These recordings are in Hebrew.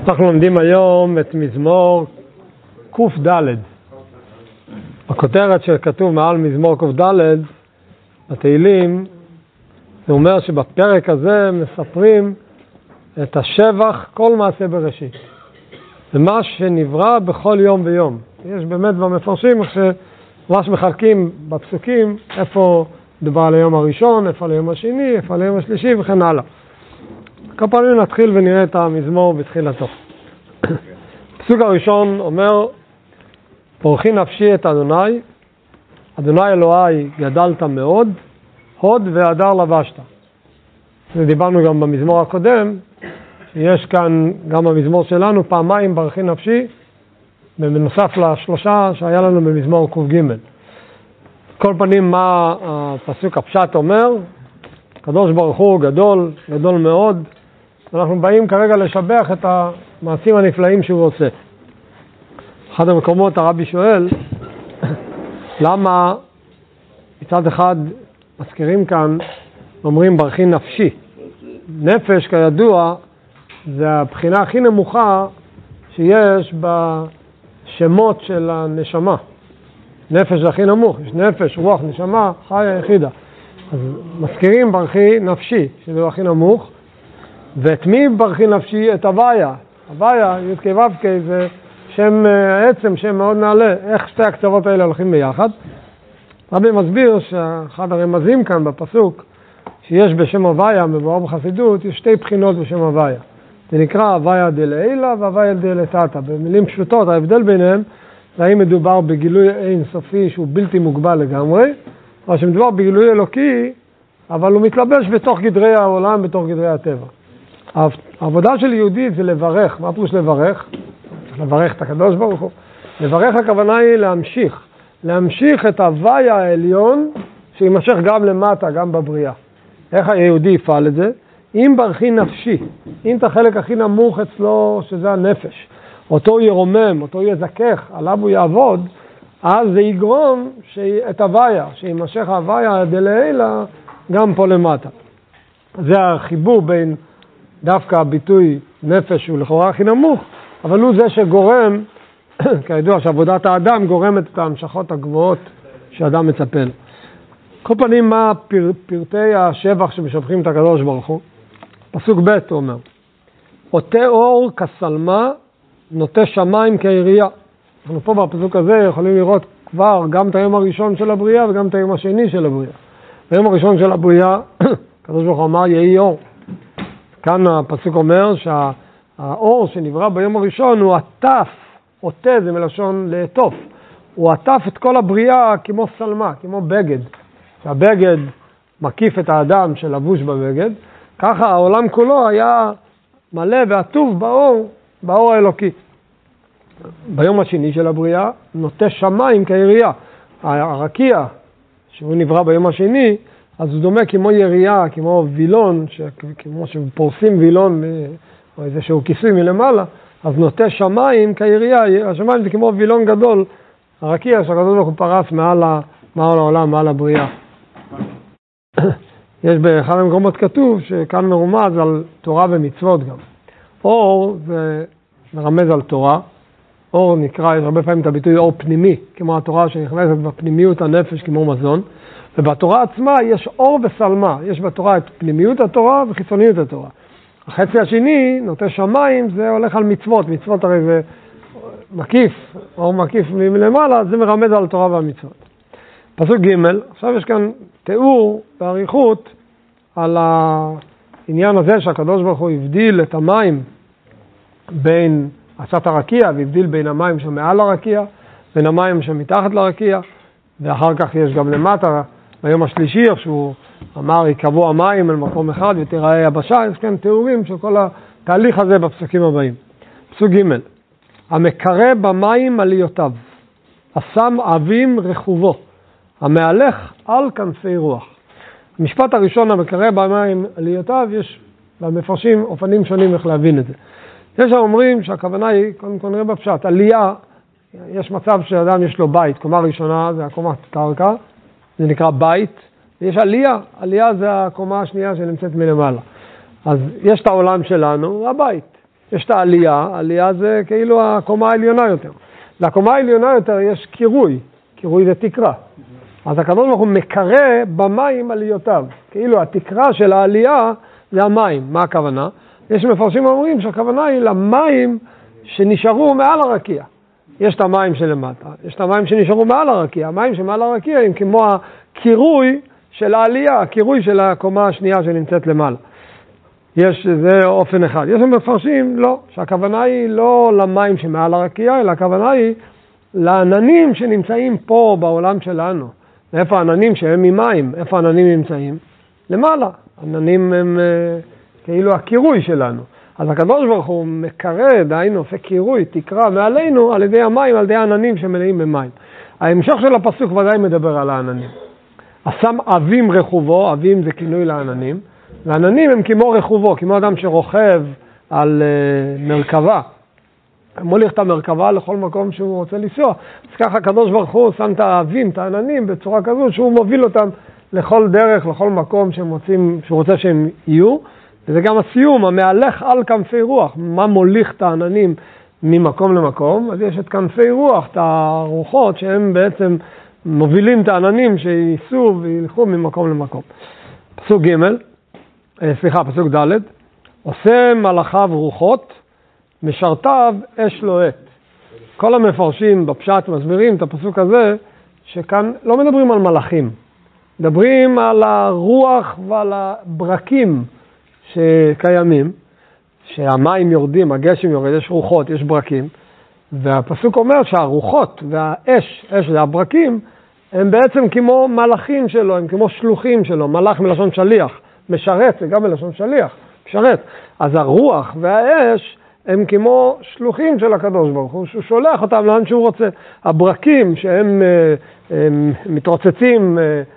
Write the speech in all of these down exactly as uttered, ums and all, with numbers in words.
אנחנו לומדים היום את מזמור קוף ד'. הכותרת שכתוב מעל מזמור קוף ד' בתהילים, זה אומר שבפרק הזה מספרים את השבח כל מעשה בראשית. זה מה שנברא בכל יום ויום. יש באמת במפרשים שממש מחלקים בפסוקים איפה מדובר על היום הראשון, איפה על היום השני, איפה על היום השלישי וכן הלאה. כל פעמים נתחיל ונראה את המזמור בתחילתו. הפסוק הראשון אומר, פורחי נפשי את אדוני, אדוני אלוהי גדלת מאוד, הוד והדר לבשת. דיברנו גם במזמור הקודם, יש כאן גם במזמור שלנו פעמיים ברכי נפשי, בנוסף לשלושה שהיה לנו במזמור קוף ג'. כל פנים מה הפסוק הפשט אומר, הקדוש ברוך הוא גדול, גדול מאוד, אנחנו באים כרגע לשבח את המעשים הנפלאים שהוא עושה. אחד המקומות הרבי שואל, למה מצד אחד מזכירים כאן, אומרים ברכי נפשי. נפש כידוע זה הבחינה הכי נמוכה שיש בשמות של הנשמה. נפש זה הכי נמוך, יש נפש, רוח, נשמה, חיה יחידה. אז מזכירים ברכי נפשי, שזה הכי נמוך, ואת מי ברכי נפשי? את הוויה. הוויה, י' כ' ו' כ', זה שם עצם, שם מאוד נעלה. איך שתי הקצוות האלה הולכים ביחד? רבי מסביר שאחד הרמזים כאן בפסוק, שיש בשם הוויה, מבואר בחסידות, יש שתי בחינות בשם הוויה. זה נקרא הוויה דלעילה והוויה דלתתא. במילים פשוטות, ההבדל ביניהם, זה האם מדובר בגילוי אין סופי שהוא בלתי מוגבל לגמרי, או שמדובר בגילוי אלוקי, אבל הוא מתלבש בתוך גדרי העולם, בתוך גדרי הטבע. העבודה של יהודי זה לברך. מה פירוש לברך? לברך את הקדוש ברוך הוא. לברך הכוונה היא להמשיך. להמשיך את הוויה העליון, שימשך גם למטה, גם בבריאה. איך היהודי יפעל את זה? אם ברכי נפשי, אם את החלק הכי נמוך אצלו, שזה הנפש, אותו ירומם, אותו יזכך, עליו הוא יעבוד, אז זה יגרום את הוויה, שימשך הוויה דלעילה גם פה למטה. זה החיבור בין דווקא הביטוי נפש הוא לכאורה הכי נמוך, אבל הוא זה שגורם, כידוע שעבודת האדם גורמת את ההמשכות הגבוהות שאדם מצפה לו. כל פנים מה פר, פרטי השבח שמשבחים את הקדוש ברוך הוא? פסוק ב' הוא אומר, עוטה אור כסלמה, נוטה שמיים כעירייה. אנחנו פה בפסוק הזה יכולים לראות כבר גם את היום הראשון של הבריאה וגם את היום השני של הבריאה. ביום הראשון של הבריאה, הקדוש ברוך הוא אמר יהי אור. כאן הפסוק אומר שהאור שנברא ביום הראשון הוא עטף, עוטה זה מלשון לעטוף, הוא עטף את כל הבריאה כמו סלמה, כמו בגד. שהבגד מקיף את האדם שלבוש בבגד, ככה העולם כולו היה מלא ועטוף באור, באור האלוקי. ביום השני של הבריאה נוטה שמיים כעירייה. הרקיע שהוא נברא ביום השני, אז הוא דומה כמו ירייה, כמו וילון, כמו שפורסים וילון או איזשהו כיסוי מלמעלה, אז נוטה שמיים כעירייה. השמיים זה כמו וילון גדול, הרקיע שהקדוש ברוך הוא פרס מעל, מעל העולם, מעל הבריאה. יש באחד המקומות כתוב שכאן מרומז על תורה ומצוות גם. אור זה מרמז על תורה. אור נקרא, יש הרבה פעמים את הביטוי אור פנימי, כמו התורה שנכנסת בפנימיות הנפש כמו מזון. ובתורה עצמה יש אור וסלמה. יש בתורה את פנימיות התורה וחיצוניות התורה. החצי השני, נוטה שמיים, זה הולך על מצוות. מצוות הרי זה מקיף, אור מקיף מלמעלה, זה מרמז על תורה והמצוות. פסוק ג', עכשיו יש כאן תיאור בעריכות על העניין הזה שהקדוש ברוך הוא הבדיל את המים בין עשת הרקיע, והבדיל בין המים שמעל הרקיע, בין המים שמתחת לרקיע, ואחר כך יש גם למטה, ביום השלישי, שהוא אמר, יקבעו המים אל מקום אחד ותראה יבשה, יש כאן תיאורים של כל התהליך הזה בפסוקים הבאים. פסוק ג', המקרא במים עליותיו, השם אבים רחובו, המהלך על כנפי רוח. המשפט הראשון, המקרא במים עליותיו, יש במפרשים אופנים שונים איך להבין את זה. יש האומרים שהכוונה היא, קודם כל נראה בפשט, עלייה, יש מצב שאדם יש לו בית, קומה ראשונה זה הקומת קרקע, זה נקרא בית, ויש עלייה, עלייה זה הקומה השנייה שנמצאת מלמעלה. אז יש את העולם שלנו, הבית. יש את העלייה, העלייה זה כאילו הקומה העליונה יותר. לקומה העליונה יותר יש קירוי, קירוי זה תקרה. אז הקדוש ברוך הוא מקרא במים עליותיו, כאילו התקרה של העלייה זה המים. מה הכוונה? יש מפרשים אומרים שהכוונה היא למים שנשארו מעל הרקיע. יש את המים שלמטה, יש את המים שנשארו מעל הרקיע. המים שמעל הרקיע הם כמו הקירוי של העלייה, הקירוי של הקומה השנייה שנמצאת למעלה. יש, זה אופן אחד. יש מפרשים, לא, שהכוונה היא לא למים שמעל הרקיע, אלא הכוונה היא לעננים שנמצאים פה בעולם שלנו. איפה העננים שהם ממים? איפה העננים נמצאים? למעלה. העננים הם כאילו הקירוי שלנו. אז הקדוש ברוך הוא מקרא, דהיינו, עושה קירוי, תקרה מעלינו על ידי המים, על ידי העננים שמלאים במים. ההמשך של הפסוק ודאי מדבר על העננים. השם אבים רכובו, אבים זה כינוי לעננים, והעננים הם כמו רכובו, כמו אדם שרוכב על uh, מרכבה. מוליך את המרכבה לכל מקום שהוא רוצה לנסוע. אז ככה הקדוש ברוך הוא שם את האבים, את העננים, בצורה כזו שהוא מוביל אותם לכל דרך, לכל מקום שהם רוצים, שהוא רוצה שהם יהיו. וזה גם הסיום, המהלך על כנפי רוח. מה מוליך את העננים ממקום למקום? אז יש את כנפי רוח, את הרוחות שהם בעצם מובילים את העננים שייסעו וילכו ממקום למקום. פסוק ג', סליחה, פסוק ד', עושה מלאכיו רוחות, משרתיו אש לוהט. כל המפרשים בפשט מסבירים את הפסוק הזה, שכאן לא מדברים על מלאכים, מדברים על הרוח ועל הברקים שקיימים, שהמים יורדים, הגשם יורד, יש רוחות, יש ברקים, והפסוק אומר שהרוחות והאש, אש והברקים, הם בעצם כמו מלאכים שלו, הם כמו שלוחים שלו, מלאך מלשון שליח, משרת, זה גם מלשון שליח, משרת. אז הרוח והאש הם כמו שלוחים של הקדוש ברוך הוא, שהוא שולח אותם לאן שהוא רוצה. הברקים שהם הם מתרוצצים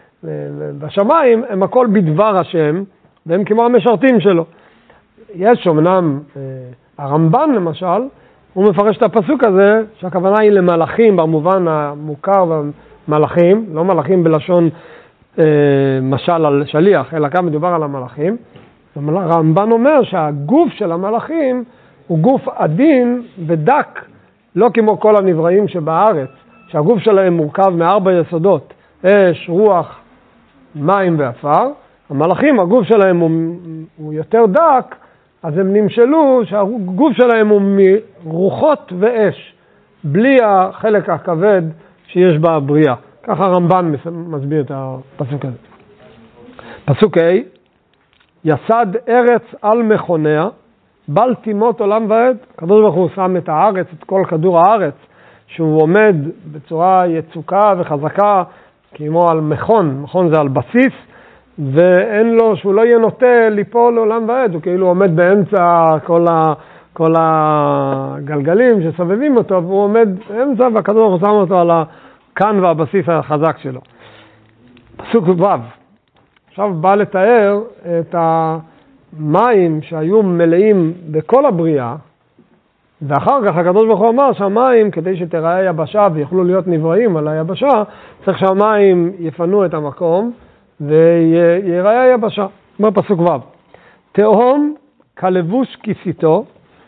בשמיים, הם הכל בדבר השם, והם כמו המשרתים שלו. יש אמנם, הרמב"ן למשל, הוא מפרש את הפסוק הזה, שהכוונה היא למלאכים במובן המוכר והמלאכים, לא מלאכים בלשון אה, משל על שליח, אלא כאן מדובר על המלאכים. הרמב"ן אומר שהגוף של המלאכים הוא גוף עדין ודק, לא כמו כל הנבראים שבארץ, שהגוף שלהם מורכב מארבע יסודות, אש, רוח, מים ואפר. המלאכים, הגוף שלהם הוא, הוא יותר דק, אז הם נמשלו שהגוף שלהם הוא מרוחות ואש, בלי החלק הכבד שיש בבריאה. ככה הרמב"ן מסביר את הפסוק הזה. פסוק ה', יסד ארץ על מכוניה, בל תימות עולם ועד. הקדוש ברוך הוא שם את הארץ, את כל כדור הארץ, שהוא עומד בצורה יצוקה וחזקה, כמו על מכון, מכון זה על בסיס, ואין לו, שהוא לא יהיה נוטה ליפול לעולם ועד, הוא כאילו עומד באמצע כל, ה, כל הגלגלים שסובבים אותו, והוא עומד באמצע, והקדוש ברוך הוא שם אותו על הכאן והבסיס החזק שלו. פסוק ו', עכשיו בא לתאר את המים שהיו מלאים בכל הבריאה, ואחר כך הקדוש ברוך הוא אמר שהמים, כדי שתראה יבשה ויוכלו להיות נבראים על היבשה, צריך שהמים יפנו את המקום, ויראה יבשה. כמו פסוק ו', תהום כלבוש כיסיתו,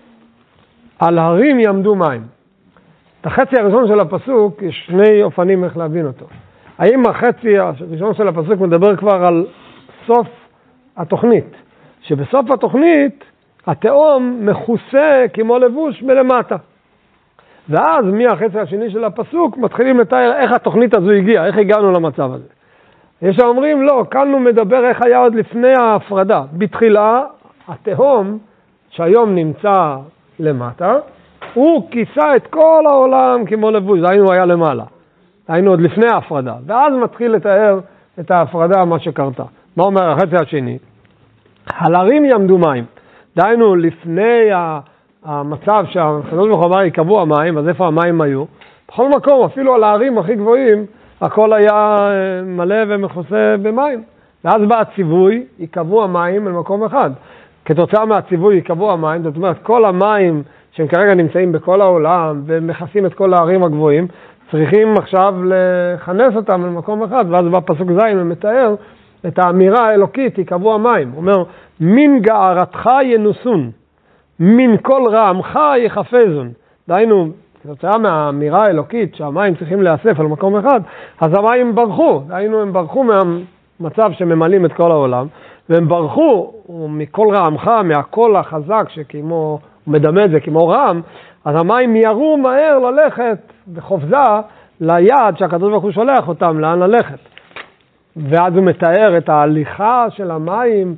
על הרים יעמדו מים. את החצי הראשון של הפסוק יש שני אופנים איך להבין אותו. האם החצי הראשון של הפסוק מדבר כבר על סוף התוכנית, שבסוף התוכנית התהום מכוסה כמו לבוש מלמטה. ואז מהחצי השני של הפסוק מתחילים לתאר איך התוכנית הזו הגיעה, איך הגענו למצב הזה. יש שאומרים, לא, כאן הוא מדבר איך היה עוד לפני ההפרדה. בתחילה, התהום, שהיום נמצא למטה, הוא כיסה את כל העולם כמו לבוש, דהיינו הוא היה למעלה. דהיינו עוד לפני ההפרדה. ואז מתחיל לתאר את ההפרדה, מה שקרתה. מה אומר החצי השני? על הרים יעמדו מים. דהיינו לפני המצב שהקדוש ברוך הוא אמר יקבעו המים, אז איפה המים היו? בכל מקום, אפילו על ההרים הכי גבוהים, הכל היה מלא ומכוסה במים. ואז בא הציווי, יקבעו המים למקום אחד. כתוצאה מהציווי יקבעו המים, זאת אומרת, כל המים שהם כרגע נמצאים בכל העולם ומכסים את כל הערים הגבוהים, צריכים עכשיו לכנס אותם למקום אחד, ואז בא פסוק ז' ומתאר את האמירה האלוקית, יקבעו המים. הוא אומר, מן גערתך ינוסון, מן כל רעמך יחפזון. דהיינו, כתוצאה מהאמירה האלוקית שהמים צריכים להיאסף על מקום אחד, אז המים ברחו. דהיינו, הם ברחו מהמצב שממלאים את כל העולם, והם ברחו מכל רעמך, מהקול החזק שכמו, מדמה את זה כמו רעם, אז המים ירו מהר ללכת בחופזה ליעד שהקדוש ברוך הוא שולח אותם לאן ללכת. ואז הוא מתאר את ההליכה של המים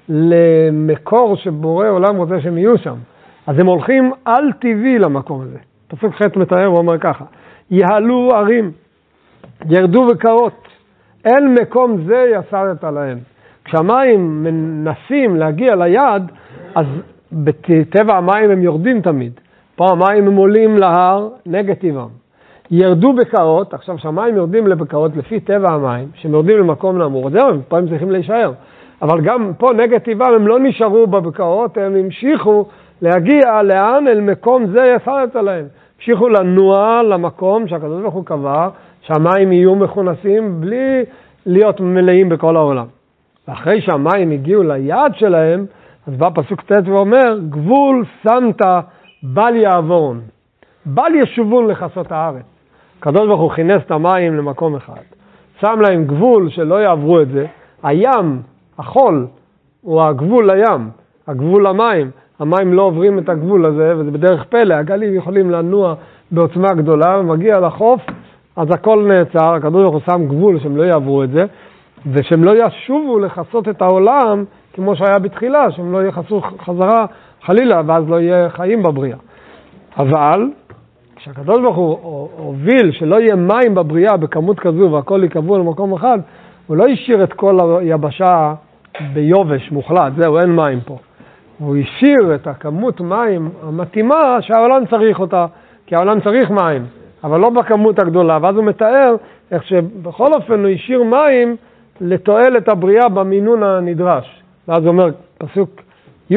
למקור שבורא עולם רוצה שהם יהיו שם. אז הם הולכים על טבעי למקום הזה. פסוק ח' מתאר ואומר ככה, יעלו ערים, ירדו וקרות, אל מקום זה יסרת להם. כשהמים מנסים להגיע ליעד, אז בטבע המים הם יורדים תמיד. פה המים הם עולים להר נגד טבעם. ירדו בקרות, עכשיו שהמים יורדים לבקרות לפי טבע המים, שהם יורדים למקום נמוך, זהו, פה הם צריכים להישאר. אבל גם פה נגד טבעם הם לא נשארו בבקרות, הם המשיכו להגיע לאן אל מקום זה יסרת להם. המשיכו לנוע למקום שהקדוש ברוך הוא קבע, שהמים יהיו מכונסים בלי להיות מלאים בכל העולם. ואחרי שהמים הגיעו ליעד שלהם, אז בא פסוק ט' ואומר, גבול שמת בל יעבורון, בל ישובון לחסות הארץ. הקדוש ברוך הוא כינס את המים למקום אחד, שם להם גבול שלא יעברו את זה. הים, החול, הוא הגבול לים, הגבול למים. המים לא עוברים את הגבול הזה, וזה בדרך פלא. הגלים יכולים לנוע בעוצמה גדולה, ומגיע לחוף, אז הכל נעצר. הקדוש ברוך הוא שם גבול שהם לא יעברו את זה, ושהם לא ישובו לחסות את העולם כמו שהיה בתחילה, שהם לא יחסו חזרה חלילה, ואז לא יהיה חיים בבריאה. אבל כשהקדוש ברוך הוא הוביל שלא יהיה מים בבריאה בכמות כזו והכל יקבעו למקום אחד, הוא לא השאיר את כל היבשה ביובש מוחלט, זהו, אין מים פה. הוא השאיר את הכמות מים המתאימה שהעולם צריך אותה, כי העולם צריך מים, אבל לא בכמות הגדולה. ואז הוא מתאר איך שבכל אופן הוא השאיר מים לתועלת הבריאה במינון הנדרש. ואז הוא אומר, פסוק י',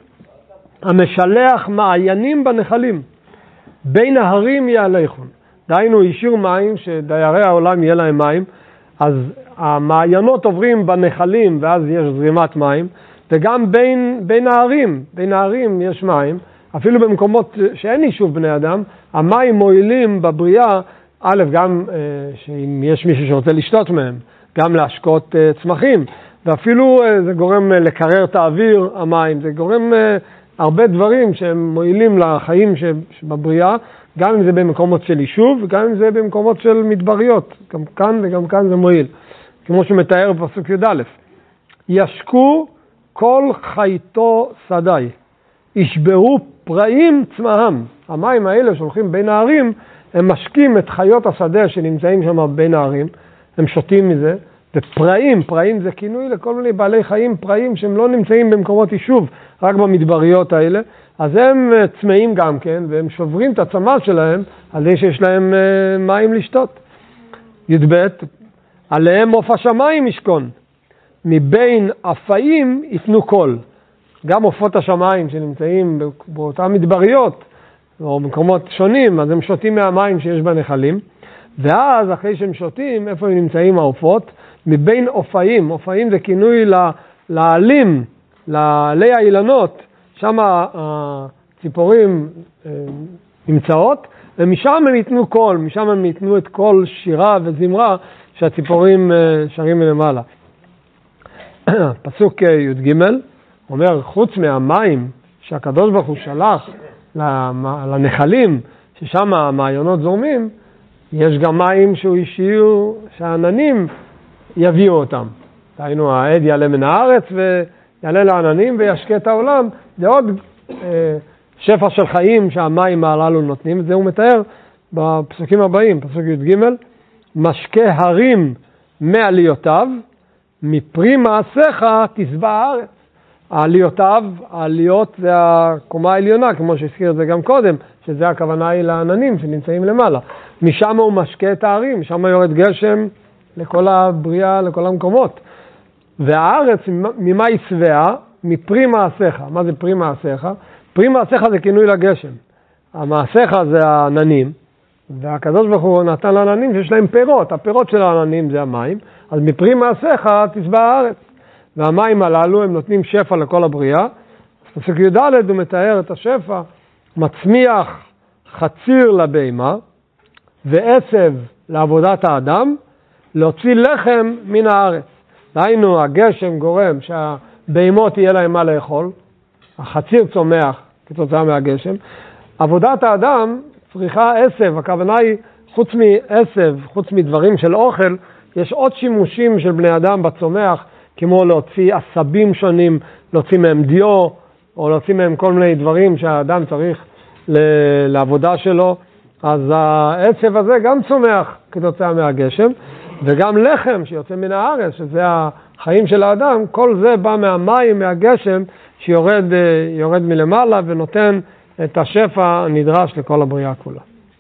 המשלח מעיינים בנחלים, בין ההרים יעליכון. דהיינו, השאיר מים, שדיירי העולם יהיה להם מים, אז המעיינות עוברים בנחלים, ואז יש זרימת מים, וגם בין, בין הערים, בין הערים יש מים, אפילו במקומות שאין יישוב בני אדם, המים מועילים בבריאה, א', גם אה, שאם יש מישהו שרוצה לשתות מהם, גם להשקות אה, צמחים, ואפילו אה, זה גורם אה, לקרר את האוויר, המים, זה גורם אה, הרבה דברים שהם מועילים לחיים שבבריאה, גם אם זה במקומות של יישוב, וגם אם זה במקומות של מדבריות, גם כאן וגם כאן זה מועיל, כמו שמתאר בפסוק י"א. ישקו כל חייתו שדי, ישברו פראים צמאם. המים האלה שהולכים בין הערים, הם משקים את חיות השדה שנמצאים שם בין הערים, הם שותים מזה, ופראים, פראים זה כינוי לכל מיני בעלי חיים, פראים שהם לא נמצאים במקומות יישוב, רק במדבריות האלה, אז הם צמאים גם כן, והם שוברים את הצמא שלהם, על זה שיש להם מים לשתות. י"ב, עליהם עוף השמיים ישכון, מבין אפאים יתנו קול. גם עופות השמיים שנמצאים באותן מדבריות, או במקומות שונים, אז הם שותים מהמים שיש בנחלים, ואז אחרי שהם שותים, איפה הם נמצאים העופות? מבין אופאים, אופאים זה כינוי לעלים, לעלי האילנות, שם הציפורים נמצאות, ומשם הם ייתנו קול, משם הם ייתנו את קול שירה וזמרה שהציפורים שרים מלמעלה. פסוק י"ג אומר, חוץ מהמים שהקדוש ברוך הוא שלח לנחלים, ששם המעיינות זורמים, יש גם מים שהוא השאיר שהעננים יביאו אותם. דהיינו, העד יעלה מן הארץ ויעלה לעננים וישקה את העולם. זה עוד אה, שפע של חיים שהמים הללו נותנים. זה הוא מתאר בפסוקים הבאים, פסוק י"ג, משקה הרים מעליותיו, מפרי מעשיך תשבע הארץ. העליותיו, העליות זה הקומה העליונה, כמו שהזכיר את זה גם קודם, שזה הכוונה היא לעננים שנמצאים למעלה. משם הוא משקה את הערים, משם יורד גשם לכל הבריאה, לכל המקומות. והארץ, ממה היא שבעה? מפרי מעשיך. מה זה פרי מעשיך? פרי מעשיך זה כינוי לגשם. המעשיך זה העננים, והקדוש ברוך הוא נתן לעננים שיש להם פירות. הפירות של העננים זה המים, אז מפרי מעשיך תשבע הארץ. והמים הללו הם נותנים שפע לכל הבריאה. בפסוק י"ד הוא מתאר את השפע, מצמיח חציר לבהמה ועשב לעבודת האדם, להוציא לחם מן הארץ. דהיינו, הגשם גורם שהבהמות יהיה להם מה לאכול, החציר צומח כתוצאה מהגשם. עבודת האדם צריכה עשב, הכוונה היא חוץ מעשב, חוץ מדברים של אוכל, יש עוד שימושים של בני אדם בצומח, כמו להוציא עשבים שונים, להוציא מהם דיו, או להוציא מהם כל מיני דברים שהאדם צריך לעבודה שלו. אז העצב הזה גם צומח כתוצאה מהגשם, וגם לחם שיוצא מן הארץ, שזה החיים של האדם, כל זה בא מהמים, מהגשם, שיורד יורד מלמעלה ונותן את השפע הנדרש לכל הבריאה כולה.